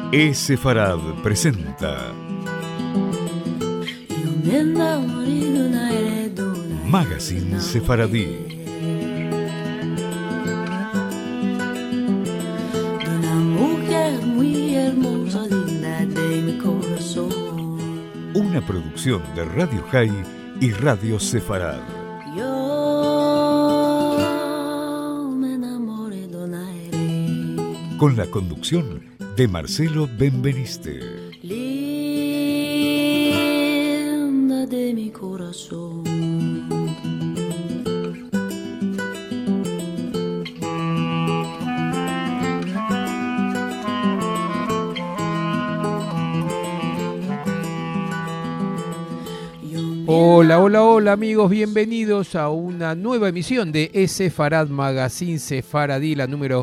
Sefarad presenta Magazine Sefaradí. Una producción de Radio High y Radio Sefarad. Con la conducción de Marcelo Benveniste. Linda de mi corazón. Hola amigos, bienvenidos a una nueva emisión de Sefarad Magazine Sefaradí, la número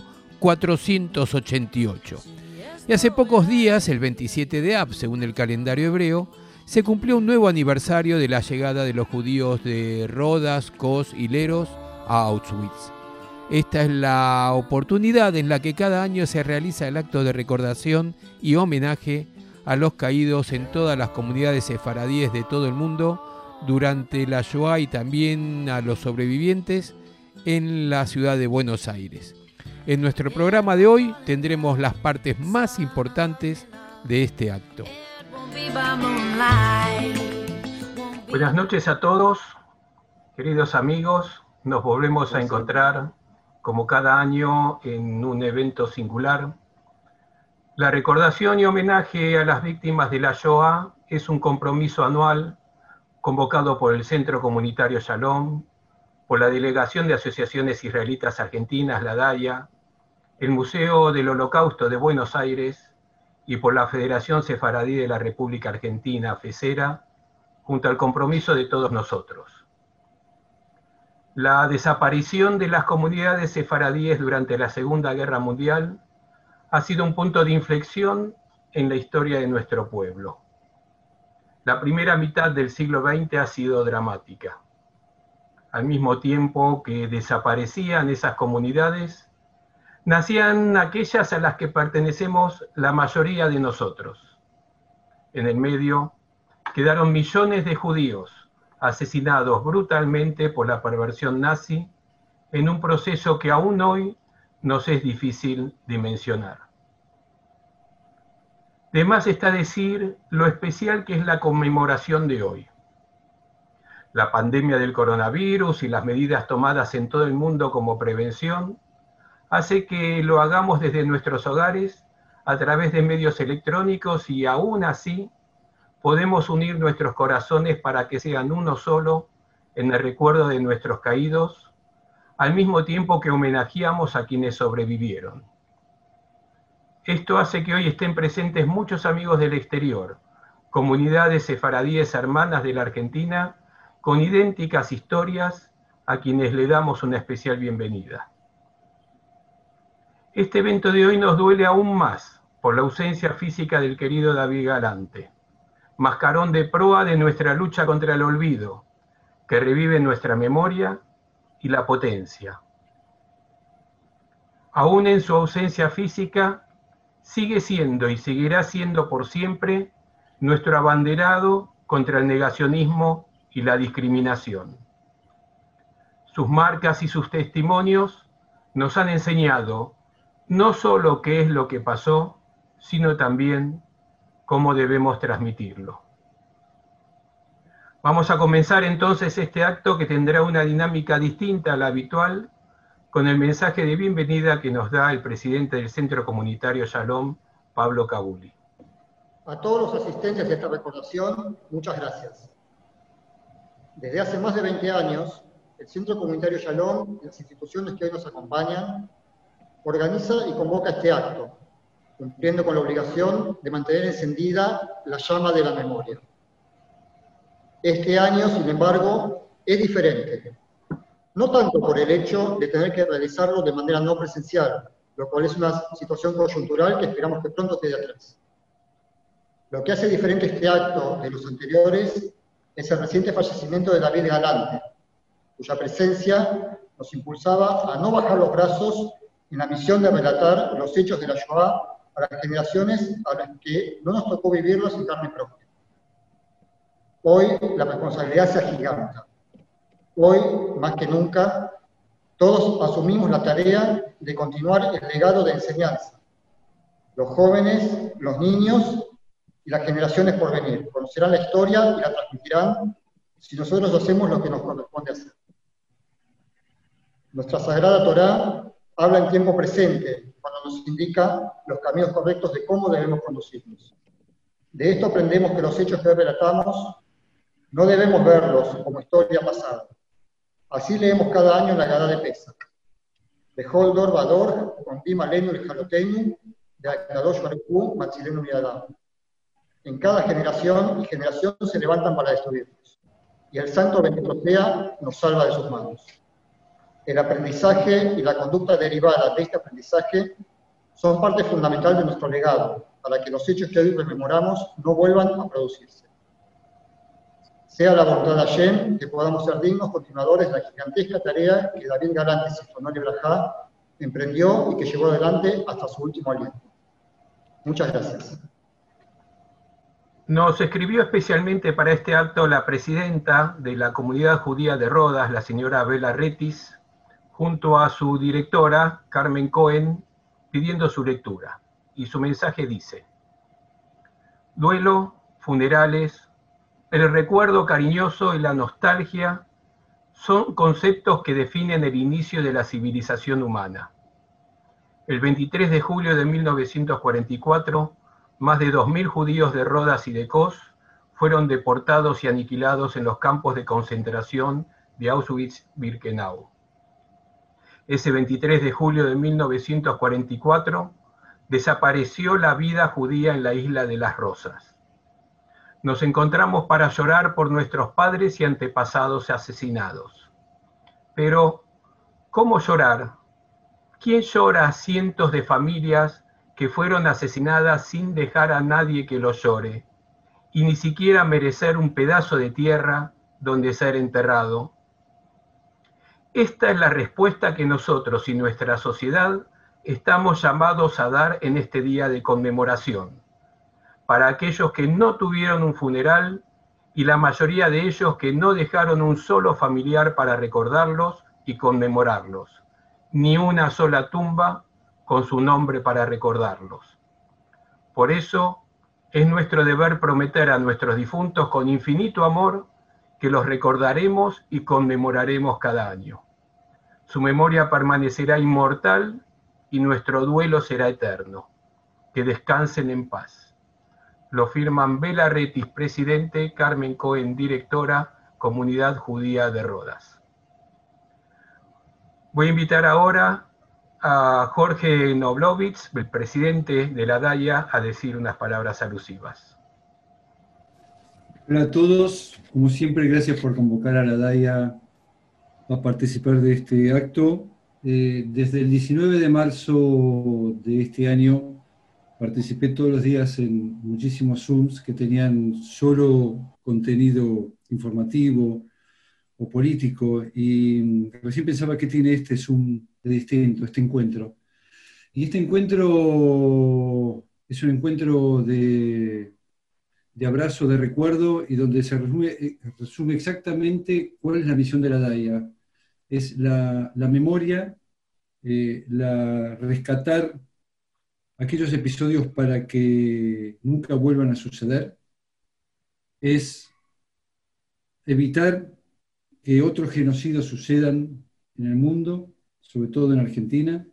488. Y hace pocos días, el 27 de Av, según el calendario hebreo, se cumplió un nuevo aniversario de la llegada de los judíos de Rodas, Kos y Leros a Auschwitz. Esta es la oportunidad en la que cada año se realiza el acto de recordación y homenaje a los caídos en todas las comunidades sefaradíes de todo el mundo durante la Shoah y también a los sobrevivientes en la ciudad de Buenos Aires. En nuestro programa de hoy tendremos las partes más importantes de este acto. Buenas noches a todos, queridos amigos. Nos volvemos a encontrar como cada año en un evento singular. La recordación y homenaje a las víctimas de la Shoah es un compromiso anual convocado por el Centro Comunitario Shalom, por la Delegación de Asociaciones Israelitas Argentinas, la DAIA, el Museo del Holocausto de Buenos Aires y por la Federación Sefaradí de la República Argentina, FESERA, junto al compromiso de todos nosotros. La desaparición de las comunidades sefaradíes durante la Segunda Guerra Mundial ha sido un punto de inflexión en la historia de nuestro pueblo. La primera mitad del siglo XX ha sido dramática. Al mismo tiempo que desaparecían esas comunidades, nacían aquellas a las que pertenecemos la mayoría de nosotros. En el medio quedaron millones de judíos asesinados brutalmente por la perversión nazi en un proceso que aún hoy nos es difícil dimensionar. De más está decir lo especial que es la conmemoración de hoy. La pandemia del coronavirus y las medidas tomadas en todo el mundo como prevención hace que lo hagamos desde nuestros hogares a través de medios electrónicos y aún así podemos unir nuestros corazones para que sean uno solo en el recuerdo de nuestros caídos, al mismo tiempo que homenajeamos a quienes sobrevivieron. Esto hace que hoy estén presentes muchos amigos del exterior, comunidades sefaradíes hermanas de la Argentina, con idénticas historias a quienes le damos una especial bienvenida. Este evento de hoy nos duele aún más por la ausencia física del querido David Galante, mascarón de proa de nuestra lucha contra el olvido, que revive nuestra memoria y la potencia. Aún en su ausencia física, sigue siendo y seguirá siendo por siempre nuestro abanderado contra el negacionismo y la discriminación. Sus marcas y sus testimonios nos han enseñado no solo qué es lo que pasó, sino también cómo debemos transmitirlo. Vamos a comenzar entonces este acto que tendrá una dinámica distinta a la habitual, con el mensaje de bienvenida que nos da el presidente del Centro Comunitario Shalom, Pablo Cabuli. A todos los asistentes de esta recordación, muchas gracias. Desde hace más de 20 años, el Centro Comunitario Shalom y las instituciones que hoy nos acompañan organiza y convoca este acto, cumpliendo con la obligación de mantener encendida la llama de la memoria. Este año, sin embargo, es diferente. No tanto por el hecho de tener que realizarlo de manera no presencial, lo cual es una situación coyuntural que esperamos que pronto quede atrás. Lo que hace diferente este acto de los anteriores es el reciente fallecimiento de David Galante, cuya presencia nos impulsaba a no bajar los brazos en la misión de relatar los hechos de la Shoah a las generaciones a las que no nos tocó vivirlos en carne propia. Hoy la responsabilidad se agiganta. Hoy, más que nunca, todos asumimos la tarea de continuar el legado de enseñanza. Los jóvenes, los niños y las generaciones por venir conocerán la historia y la transmitirán si nosotros hacemos lo que nos corresponde hacer. Nuestra Sagrada Torá habla en tiempo presente cuando nos indica los caminos correctos de cómo debemos conducirnos. De esto aprendemos que los hechos que hoy relatamos no debemos verlos como historia pasada. Así leemos cada año en la Haggadah de Pesach. Bechol dor vador, Odim alenu lechalotenu, de Akadosh Baruch Hu, Matzilenu Miadam. En cada generación y generación se levantan para destruirnos. Y el Santo bendito sea nos salva de sus manos. El aprendizaje y la conducta derivada de este aprendizaje son parte fundamental de nuestro legado, para que los hechos que hoy rememoramos no vuelvan a producirse. Sea la voluntad de Hashem que podamos ser dignos continuadores de la gigantesca tarea que David Galante, Zichrono Libraja, emprendió y que llevó adelante hasta su último aliento. Muchas gracias. Nos escribió especialmente para este acto la presidenta de la comunidad judía de Rodas, la señora Bela Retis, junto a su directora, Carmen Cohen, pidiendo su lectura. Y su mensaje dice: duelo, funerales, el recuerdo cariñoso y la nostalgia son conceptos que definen el inicio de la civilización humana. El 23 de julio de 1944, más de 2.000 judíos de Rodas y de Kos fueron deportados y aniquilados en los campos de concentración de Auschwitz-Birkenau. Ese 23 de julio de 1944 desapareció la vida judía en la isla de las Rosas. Nos encontramos para llorar por nuestros padres y antepasados asesinados. Pero, ¿cómo llorar? ¿Quién llora a cientos de familias que fueron asesinadas sin dejar a nadie que los llore, y ni siquiera merecer un pedazo de tierra donde ser enterrado? Esta es la respuesta que nosotros y nuestra sociedad estamos llamados a dar en este día de conmemoración, para aquellos que no tuvieron un funeral y la mayoría de ellos que no dejaron un solo familiar para recordarlos y conmemorarlos, ni una sola tumba con su nombre para recordarlos. Por eso es nuestro deber prometer a nuestros difuntos con infinito amor que los recordaremos y conmemoraremos cada año. Su memoria permanecerá inmortal y nuestro duelo será eterno. Que descansen en paz. Lo firman Bela Retis, presidente, Carmen Cohen, directora, Comunidad Judía de Rodas. Voy a invitar ahora a Jorge Noblovitz, el presidente de la DAIA, a decir unas palabras alusivas. Hola a todos, como siempre, gracias por convocar a la DAIA a participar de este acto. Desde el 19 de marzo de este año participé todos los días en muchísimos Zooms que tenían solo contenido informativo o político, y recién pensaba que tiene este Zoom de distinto, este encuentro. Y este encuentro es un encuentro de abrazo, de recuerdo, y donde se resume exactamente cuál es la misión de la DAIA. Es la memoria, rescatar aquellos episodios para que nunca vuelvan a suceder, es evitar que otros genocidios sucedan en el mundo, sobre todo en Argentina,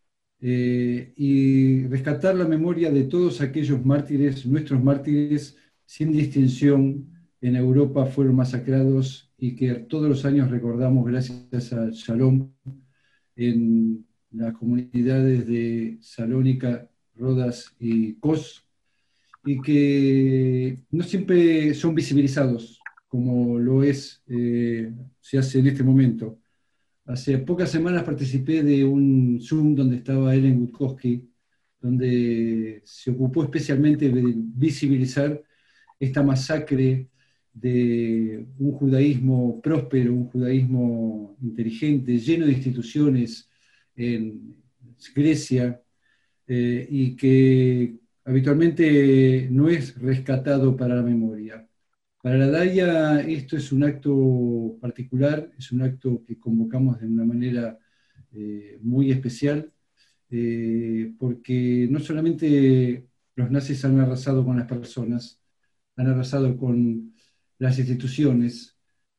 y rescatar la memoria de todos aquellos mártires, nuestros mártires, sin distinción, en Europa fueron masacrados y que todos los años recordamos gracias a Shalom en las comunidades de Salónica, Rodas y Kos, y que no siempre son visibilizados como lo se hace en este momento. Hace pocas semanas participé de un Zoom donde estaba Ellen Gutkowski, donde se ocupó especialmente de visibilizar esta masacre de un judaísmo próspero, un judaísmo inteligente, lleno de instituciones en Grecia, y que habitualmente no es rescatado para la memoria. Para la DAIA esto es un acto particular, es un acto que convocamos de una manera muy especial, porque no solamente los nazis han arrasado con las personas, han arrasado con las instituciones,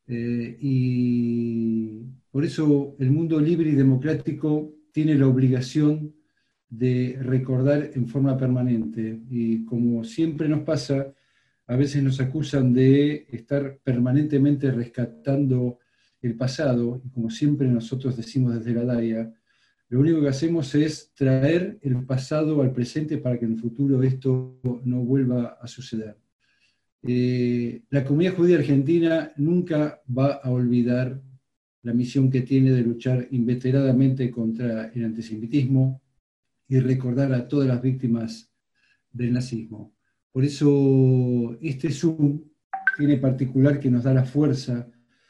y por eso el mundo libre y democrático tiene la obligación de recordar en forma permanente. Y como siempre nos pasa, a veces nos acusan de estar permanentemente rescatando el pasado, y como siempre nosotros decimos desde la DAIA, lo único que hacemos es traer el pasado al presente para que en el futuro esto no vuelva a suceder. La comunidad judía argentina nunca va a olvidar la misión que tiene de luchar inveteradamente contra el antisemitismo y recordar a todas las víctimas del nazismo. Por eso este Zoom tiene particular que nos da la fuerza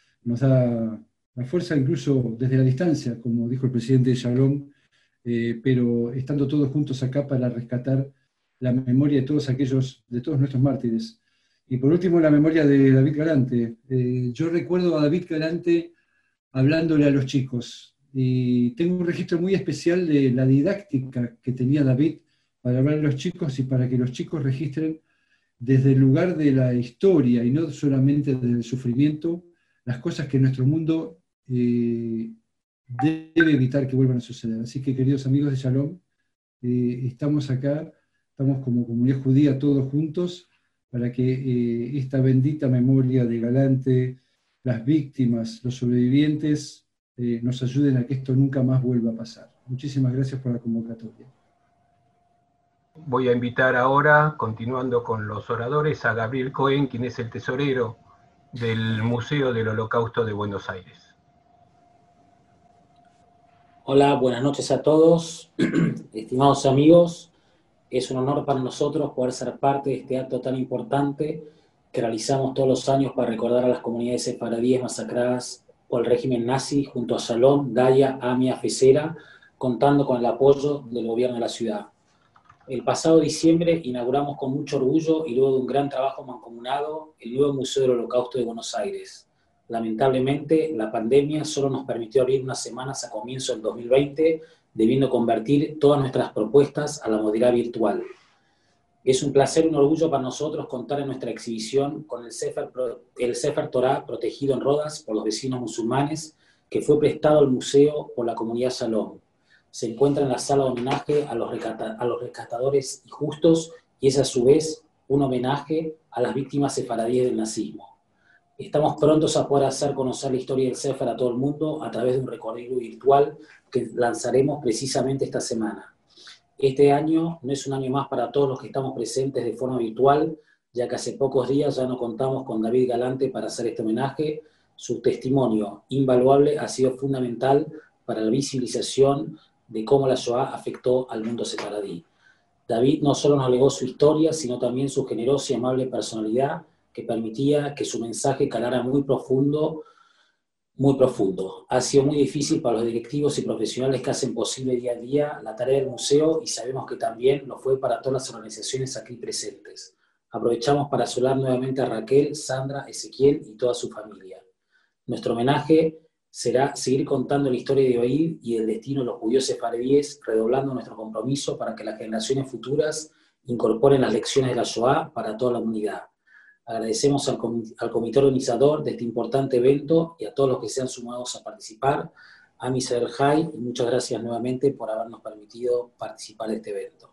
incluso desde la distancia, como dijo el presidente de Shalom, pero estando todos juntos acá para rescatar la memoria de todos nuestros mártires. Y por último, la memoria de David Galante. Yo recuerdo a David Galante hablándole a los chicos, y tengo un registro muy especial de la didáctica que tenía David para hablar a los chicos y para que los chicos registren desde el lugar de la historia y no solamente desde el sufrimiento, las cosas que nuestro mundo debe evitar que vuelvan a suceder. Así que, queridos amigos de Shalom, estamos acá, estamos como comunidad judía todos juntos para que esta bendita memoria de Galante, las víctimas, los sobrevivientes, nos ayuden a que esto nunca más vuelva a pasar. Muchísimas gracias por la convocatoria. Voy a invitar ahora, continuando con los oradores, a Gabriel Cohen, quien es el tesorero del Museo del Holocausto de Buenos Aires. Hola, buenas noches a todos, estimados amigos. Es un honor para nosotros poder ser parte de este acto tan importante que realizamos todos los años para recordar a las comunidades sefaradíes masacradas por el régimen nazi junto a Shalom, DAIA, AMIA, FESERA, contando con el apoyo del gobierno de la ciudad. El pasado diciembre inauguramos con mucho orgullo y luego de un gran trabajo mancomunado el nuevo Museo del Holocausto de Buenos Aires. Lamentablemente, la pandemia solo nos permitió abrir unas semanas a comienzo del 2020, debiendo convertir todas nuestras propuestas a la modalidad virtual. Es un placer y un orgullo para nosotros contar en nuestra exhibición con el Sefer Torah protegido en Rodas por los vecinos musulmanes, que fue prestado al museo por la comunidad Shalom. Se encuentra en la sala de homenaje a los rescatadores injustos y es a su vez un homenaje a las víctimas sefaradíes del nazismo. Estamos prontos a poder hacer conocer la historia del Sefer a todo el mundo a través de un recorrido virtual que lanzaremos precisamente esta semana. Este año no es un año más para todos los que estamos presentes de forma virtual, ya que hace pocos días ya no contamos con David Galante para hacer este homenaje. Su testimonio invaluable ha sido fundamental para la visibilización de cómo la Shoah afectó al mundo sefaradí. David no solo nos legó su historia, sino también su generosa y amable personalidad, que permitía que su mensaje calara muy profundo. Ha sido muy difícil para los directivos y profesionales que hacen posible día a día la tarea del museo, y sabemos que también lo fue para todas las organizaciones aquí presentes. Aprovechamos para saludar nuevamente a Raquel, Sandra, Ezequiel y toda su familia. Nuestro homenaje será seguir contando la historia de Oid y el destino de los judíos sefaradíes, redoblando nuestro compromiso para que las generaciones futuras incorporen las lecciones de la Shoah para toda la humanidad. Agradecemos al comité organizador de este importante evento y a todos los que se han sumado a participar, a Am Israel Jai, y muchas gracias nuevamente por habernos permitido participar de este evento.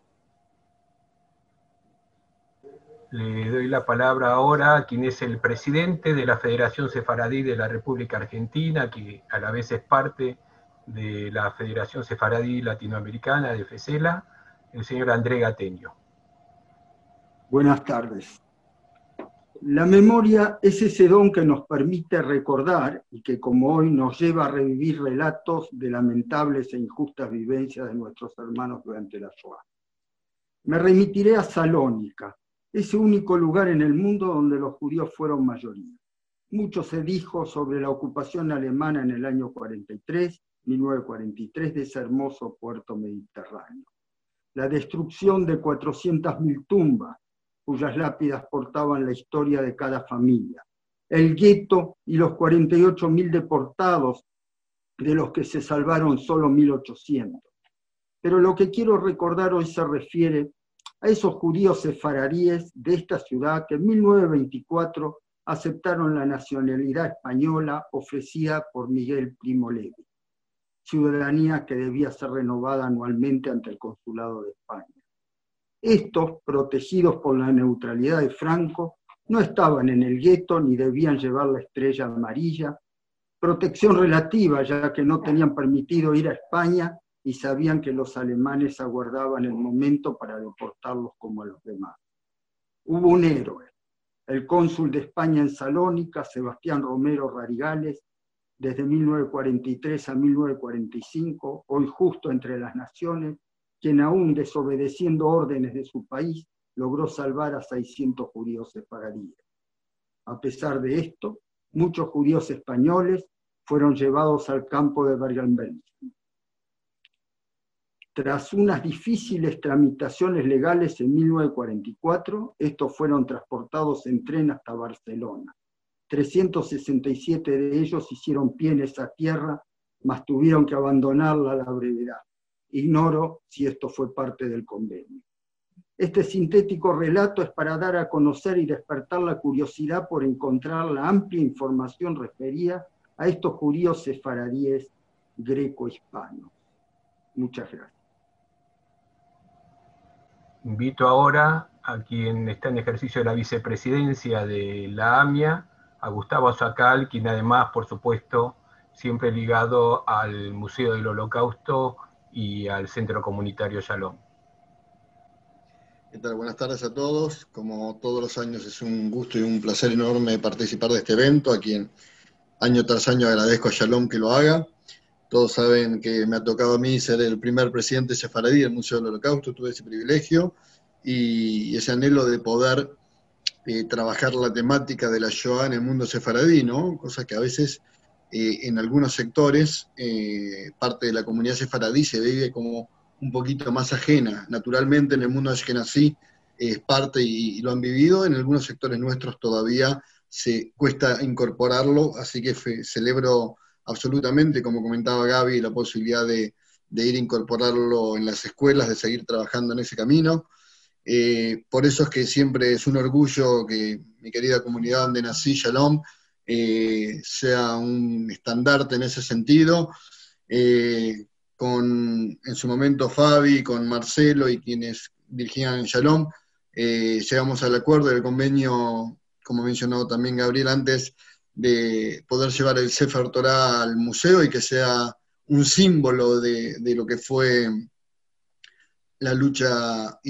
Le doy la palabra ahora a quien es el presidente de la Federación Sefaradí de la República Argentina, que a la vez es parte de la Federación Sefaradí Latinoamericana de FESELA, el señor André Gateño. Buenas tardes. La memoria es ese don que nos permite recordar y que, como hoy, nos lleva a revivir relatos de lamentables e injustas vivencias de nuestros hermanos durante la Shoah. Me remitiré a Salónica, ese único lugar en el mundo donde los judíos fueron mayoría. Mucho se dijo sobre la ocupación alemana en el año 1943, de ese hermoso puerto mediterráneo. la destrucción de 400.000 tumbas, cuyas lápidas portaban la historia de cada familia, el gueto y los 48.000 deportados, de los que se salvaron solo 1.800. Pero lo que quiero recordar hoy se refiere a esos judíos sefaradíes de esta ciudad que en 1924 aceptaron la nacionalidad española ofrecida por Miguel Primo Levi, ciudadanía que debía ser renovada anualmente ante el Consulado de España. Estos, protegidos por la neutralidad de Franco, no estaban en el gueto ni debían llevar la estrella amarilla, protección relativa ya que no tenían permitido ir a España y sabían que los alemanes aguardaban el momento para deportarlos como a los demás. Hubo un héroe, el cónsul de España en Salónica, Sebastián Romero Rarigales, desde 1943 a 1945, hoy justo entre las naciones, quien aún desobedeciendo órdenes de su país, logró salvar a 600 judíos sefaradíes. A pesar de esto, muchos judíos españoles fueron llevados al campo de Bergen-Belsen. Tras unas difíciles tramitaciones legales en 1944, estos fueron transportados en tren hasta Barcelona. 367 de ellos hicieron pie en esa tierra, mas tuvieron que abandonarla a la brevedad. Ignoro si esto fue parte del convenio. Este sintético relato es para dar a conocer y despertar la curiosidad por encontrar la amplia información referida a estos judíos sefaradíes greco-hispanos. Muchas gracias. Invito ahora a quien está en ejercicio de la vicepresidencia de la AMIA, a Gustavo Sacal, quien además, por supuesto, siempre ligado al Museo del Holocausto y al Centro Comunitario Shalom. ¿Qué tal? Buenas tardes a todos. Como todos los años es un gusto y un placer enorme participar de este evento, a quien año tras año agradezco a Shalom que lo haga. Todos saben que me ha tocado a mí ser el primer presidente sefaradí del Museo del Holocausto, tuve ese privilegio y ese anhelo de poder trabajar la temática de la Shoah en el mundo sefaradí, ¿no? Cosa que a veces en algunos sectores parte de la comunidad sefaradí se vive como un poquito más ajena. Naturalmente en el mundo ashkenazí es parte y lo han vivido, en algunos sectores nuestros todavía se cuesta incorporarlo, así que celebro absolutamente, como comentaba Gaby, la posibilidad de ir a incorporarlo en las escuelas, de seguir trabajando en ese camino. Por eso es que siempre es un orgullo que mi querida comunidad donde nací, Shalom, sea un estandarte en ese sentido. En su momento Fabi, con Marcelo y quienes dirigían Shalom, llegamos al acuerdo del convenio, como mencionado también Gabriel antes, de poder llevar el Sefer Torah al museo y que sea un símbolo de lo que fue la lucha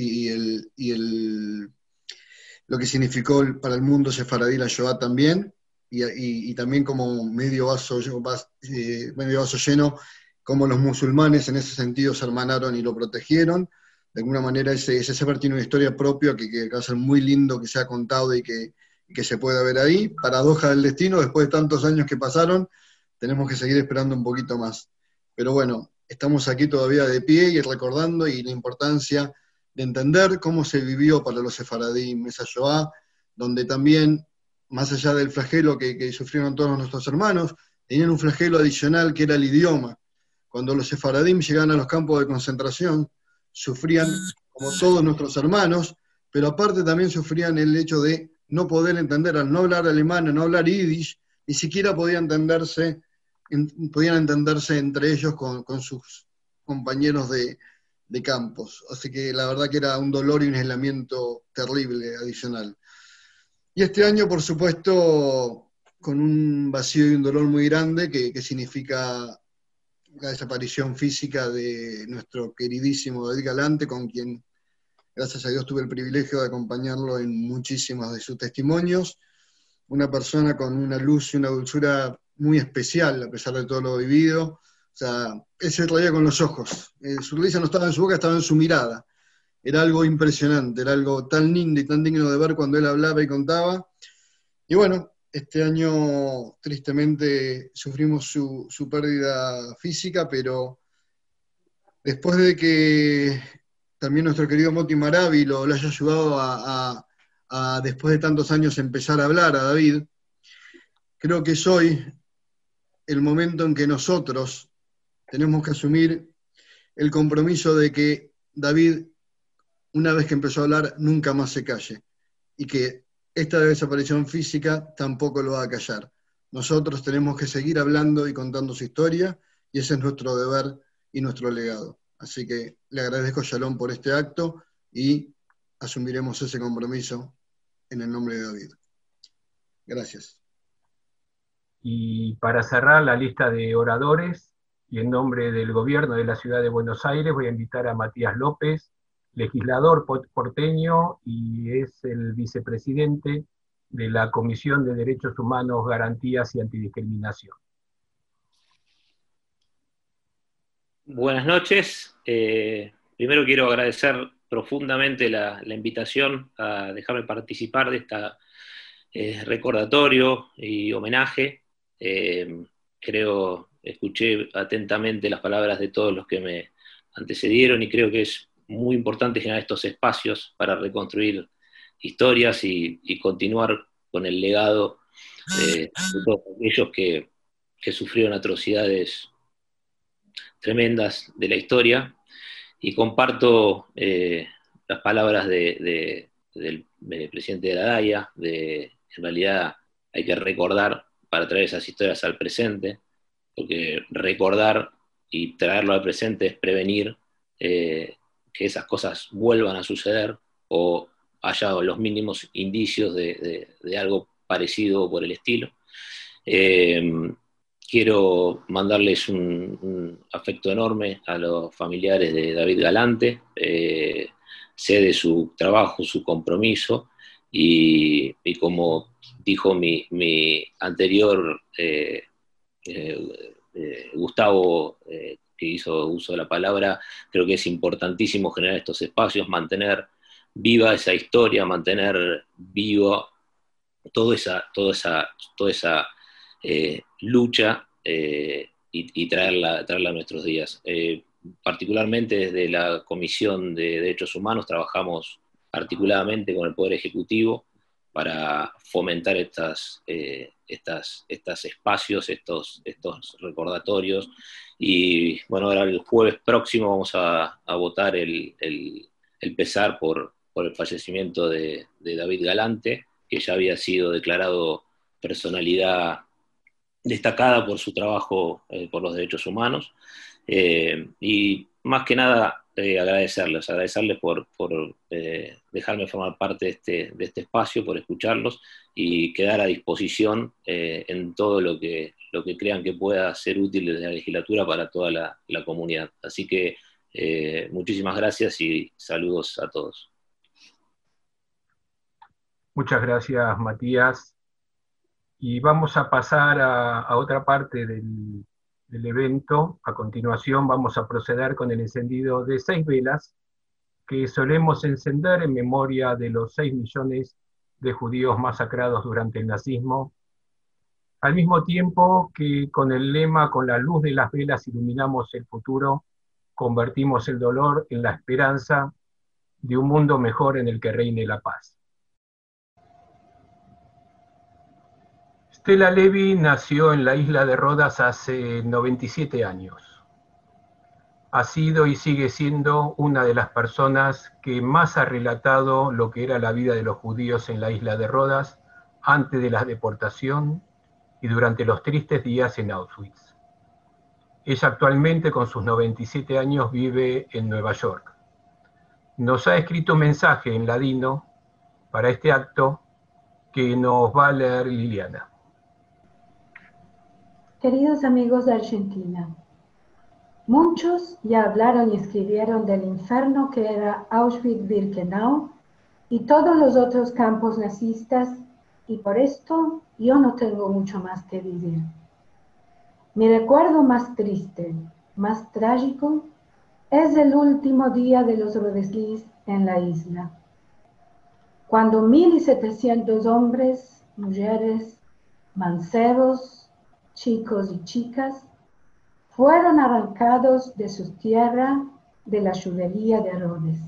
lo que significó para el mundo sefaradí la Shoah también, y también como medio vaso lleno, como los musulmanes en ese sentido se hermanaron y lo protegieron. De alguna manera ese Sefer tiene una historia propia que va a ser muy lindo que sea contado y que se pueda ver ahí. Paradoja del destino, después de tantos años que pasaron, tenemos que seguir esperando un poquito más. Pero bueno, estamos aquí todavía de pie y recordando y la importancia de entender cómo se vivió para los sefaradim esa Shoah, donde también, más allá del flagelo que sufrieron todos nuestros hermanos, tenían un flagelo adicional que era el idioma. Cuando los sefaradim llegaban a los campos de concentración, sufrían como todos nuestros hermanos, pero aparte también sufrían el hecho de no poder entender, al no hablar alemán, al no hablar yiddish, ni siquiera podían entenderse entre ellos con sus compañeros de campos. Así que la verdad que era un dolor y un aislamiento terrible adicional. Y este año, por supuesto, con un vacío y un dolor muy grande que significa la desaparición física de nuestro queridísimo David Galante, con quien, gracias a Dios, tuve el privilegio de acompañarlo en muchísimos de sus testimonios. Una persona con una luz y una dulzura muy especial, a pesar de todo lo vivido. O sea, él se reía con los ojos. Su risa no estaba en su boca, estaba en su mirada. Era algo impresionante, era algo tan lindo y tan digno de ver cuando él hablaba y contaba. Y bueno, este año tristemente sufrimos su pérdida física, pero después de que también nuestro querido Moti Maravi lo haya ayudado a, después de tantos años, empezar a hablar a David. Creo que es hoy el momento en que nosotros tenemos que asumir el compromiso de que David, una vez que empezó a hablar, nunca más se calle, y que esta desaparición física tampoco lo va a callar. Nosotros tenemos que seguir hablando y contando su historia, y ese es nuestro deber y nuestro legado. Así que le agradezco a Shalom por este acto y asumiremos ese compromiso en el nombre de David. Gracias. Y para cerrar la lista de oradores, y en nombre del gobierno de la ciudad de Buenos Aires, voy a invitar a Matías López, legislador porteño y es el vicepresidente de la Comisión de Derechos Humanos, Garantías y Antidiscriminación. Buenas noches. Primero quiero agradecer profundamente la invitación a dejarme participar de este recordatorio y homenaje. Escuché atentamente las palabras de todos los que me antecedieron y creo que es muy importante generar estos espacios para reconstruir historias y continuar con el legado de todos aquellos que sufrieron atrocidades tremendas de la historia, y comparto las palabras del presidente de la DAIA, en realidad hay que recordar para traer esas historias al presente, porque recordar y traerlo al presente es prevenir que esas cosas vuelvan a suceder o haya los mínimos indicios de algo parecido o por el estilo. Quiero mandarles un afecto enorme a los familiares de David Galante. Sé de su trabajo, su compromiso, y como dijo mi anterior Gustavo, que hizo uso de la palabra, creo que es importantísimo generar estos espacios, mantener viva esa historia, mantener viva toda esa lucha y traerla a nuestros días. Particularmente desde la Comisión de Derechos Humanos trabajamos articuladamente con el Poder Ejecutivo para fomentar estos espacios, estos recordatorios. Y bueno, ahora el jueves próximo vamos a votar el pesar por el fallecimiento de David Galante, que ya había sido declarado personalidad destacada por su trabajo por los derechos humanos. Y más que nada agradecerles por dejarme formar parte de este espacio, por escucharlos y quedar a disposición en todo lo que crean que pueda ser útil desde la legislatura para toda la comunidad. Así que muchísimas gracias y saludos a todos. Muchas gracias, Matías. Y vamos a pasar a otra parte del evento. A continuación vamos a proceder con el encendido de 6 velas que solemos encender en memoria de los 6 millones de judíos masacrados durante el nazismo, al mismo tiempo que con el lema "con la luz de las velas iluminamos el futuro, convertimos el dolor en la esperanza de un mundo mejor en el que reine la paz". Stella Levy nació en la isla de Rodas hace 97 años. Ha sido y sigue siendo una de las personas que más ha relatado lo que era la vida de los judíos en la isla de Rodas antes de la deportación y durante los tristes días en Auschwitz. Ella actualmente, con sus 97 años, vive en Nueva York. Nos ha escrito un mensaje en ladino para este acto que nos va a leer Liliana. Queridos amigos de Argentina, muchos ya hablaron y escribieron del infierno que era Auschwitz-Birkenau y todos los otros campos nazistas, y por esto yo no tengo mucho más que decir. Mi recuerdo más triste, más trágico, es el último día de los Rodeslis en la isla, cuando 1.700 hombres, mujeres, mancebos, chicos y chicas fueron arrancados de su tierra de la judería de Rhodes.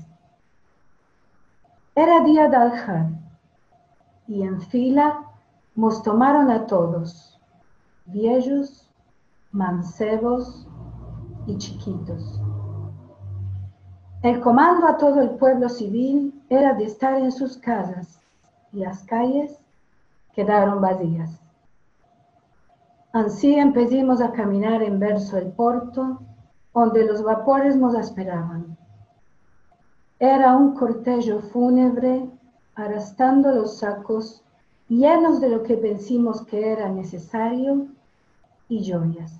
Era día de Al-Had, y en fila nos tomaron a todos, viejos, mancebos y chiquitos. El comando a todo el pueblo civil era de estar en sus casas, y las calles quedaron vacías. Así empezamos a caminar en verso el porto, donde los vapores nos esperaban. Era un cortejo fúnebre, arrastrando los sacos llenos de lo que pensamos que era necesario y joyas.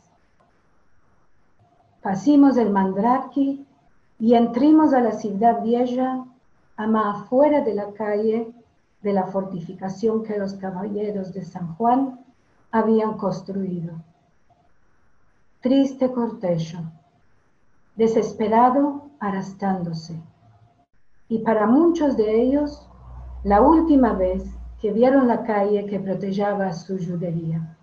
Pasamos el Mandrake y entramos a la ciudad vieja, a más afuera de la calle de la fortificación que los caballeros de San Juan habían construido. Triste cortejo, desesperado arrastrándose, y para muchos de ellos, la última vez que vieron la calle que protegía su judería.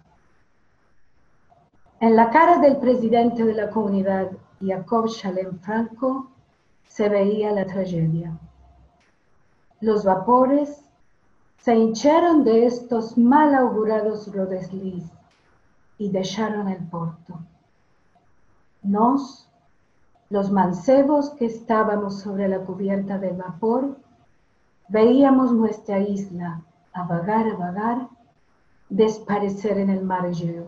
En la cara del presidente de la comunidad, Jacob Shalem Franco, se veía la tragedia. Los vapores se hincharon de estos mal augurados rodeslis y dejaron el porto. Nos, los mancebos que estábamos sobre la cubierta del vapor, veíamos nuestra isla, a vagar, desaparecer en el mar Egeo.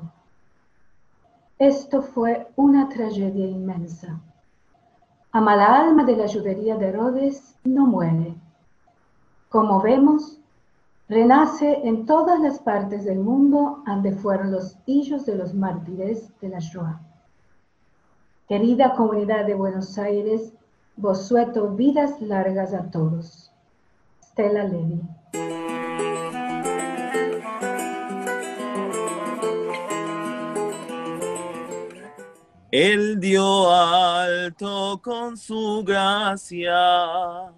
Esto fue una tragedia inmensa. Ama la alma de la judería de Rhodes no muere. Como vemos, renace en todas las partes del mundo donde fueron los hijos de los mártires de la Shoah. Querida comunidad de Buenos Aires, vos suelto vidas largas a todos. Stella Levy. Él dio alto con su gracia.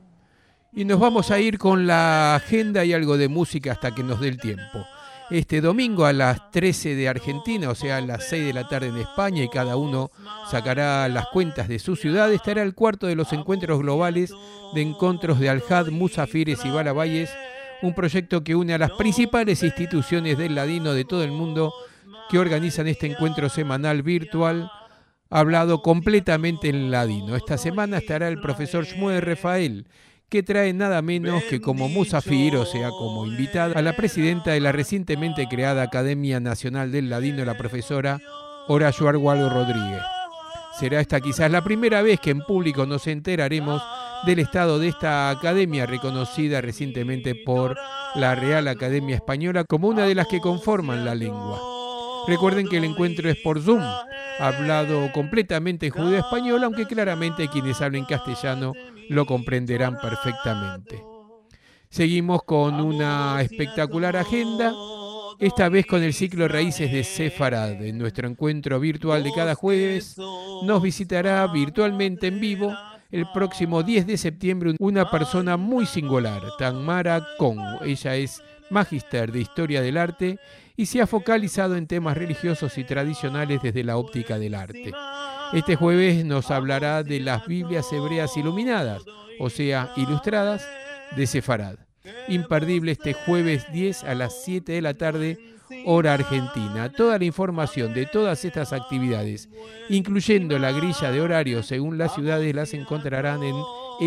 Y nos vamos a ir con la agenda y algo de música hasta que nos dé el tiempo. Este domingo a las 13 de Argentina, o sea a las 6 de la tarde en España, y cada uno sacará las cuentas de su ciudad, estará el cuarto de los encuentros globales de encuentros de Al-Had, Musafires y Balabayes, un proyecto que une a las principales instituciones del ladino de todo el mundo que organizan este encuentro semanal virtual hablado completamente en ladino. Esta semana estará el profesor Shmuel Rafael, que trae nada menos que como musafir, o sea, como invitada, a la presidenta de la recientemente creada Academia Nacional del Ladino, la profesora Horacio Argualo Rodríguez. Será esta quizás la primera vez que en público nos enteraremos del estado de esta academia, reconocida recientemente por la Real Academia Española como una de las que conforman la lengua. Recuerden que el encuentro es por Zoom, hablado completamente judeo-español, aunque claramente quienes hablen castellano lo comprenderán perfectamente. Seguimos con una espectacular agenda, esta vez con el ciclo Raíces de Sefarad. En nuestro encuentro virtual de cada jueves nos visitará virtualmente en vivo el próximo 10 de septiembre una persona muy singular, Tamara Congo. Ella es magíster de Historia del Arte y se ha focalizado en temas religiosos y tradicionales desde la óptica del arte. Este jueves nos hablará de las Biblias hebreas iluminadas, o sea, ilustradas, de Sefarad. Imperdible este jueves 10 a las 7 de la tarde, hora argentina. Toda la información de todas estas actividades, incluyendo la grilla de horarios según las ciudades, las encontrarán en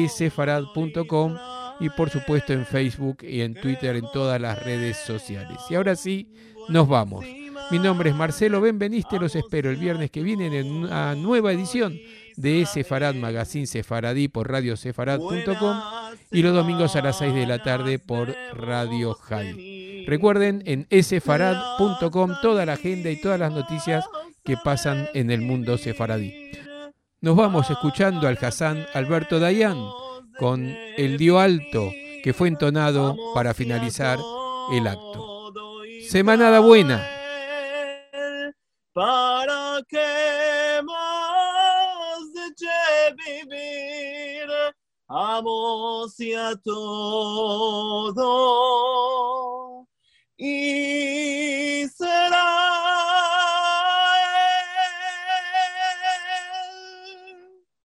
esefarad.com y por supuesto en Facebook y en Twitter, en todas las redes sociales. Y ahora sí, nos vamos. Mi nombre es Marcelo Benveniste, los espero el viernes que viene en una nueva edición de Sefarad Magazine Sefaradí por radiosefarad.com y los domingos a las 6 de la tarde por Radio High. Recuerden en esefarad.com toda la agenda y todas las noticias que pasan en el mundo sefaradí. Nos vamos escuchando al Hassan Alberto Dayan con El Dio Alto, que fue entonado para finalizar el acto. Semanada buena. ¿Para qué más de vivir? Amo a todo. Y